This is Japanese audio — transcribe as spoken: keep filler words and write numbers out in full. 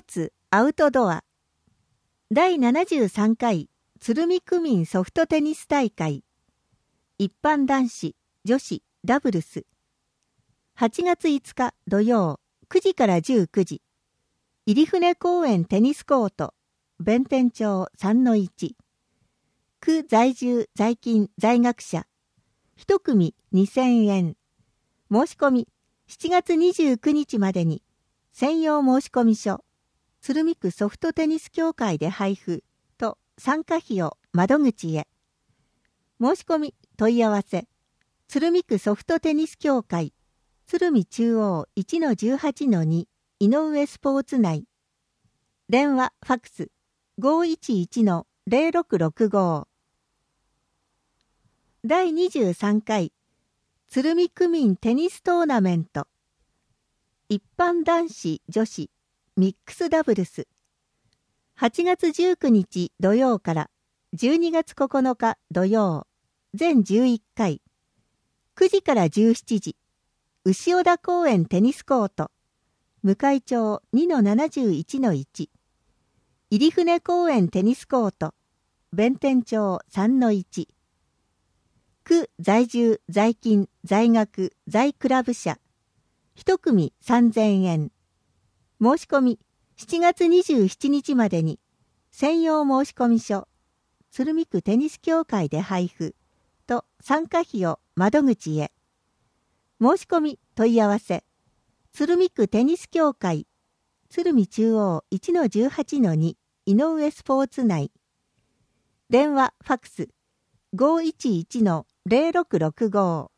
ツアウトドアだいななじゅうさんかい鶴見区民ソフトテニス大会一般男子女子ダブルスはちがついつか土曜くじからじゅうくじ入船公園テニスコート弁天町 さんのいち 区在住在勤在学者一組にせんえん申し込みしちがつにじゅうくにちまでに専用申込書鶴見区ソフトテニス協会で配布と参加費を窓口へ申し込み問い合わせ鶴見区ソフトテニス協会鶴見中央 いちのじゅうはちのに 井上スポーツ内電話ファックス ごいちいちのぜろろくろくご だいにじゅうさんかい鶴見区民テニストーナメント一般男子女子ミックスダブルスはちがつじゅうくにち土曜からじゅうにがつここのか土曜全じゅういっかいくじからじゅうしちじ牛尾田公園テニスコート向町 にのななじゅういちのいち 入船公園テニスコート弁天町 さんのいち 区在住在勤在学在クラブ社一組さんぜんえん申し込みしちがつにじゅうしちにちまでに専用申込書鶴見区テニス協会で配布と参加費を窓口へ申し込み問い合わせ鶴見区テニス協会鶴見中央 いちのじゅうはちのに 井上スポーツ内電話ファックス ごいちいちのぜろろくろくご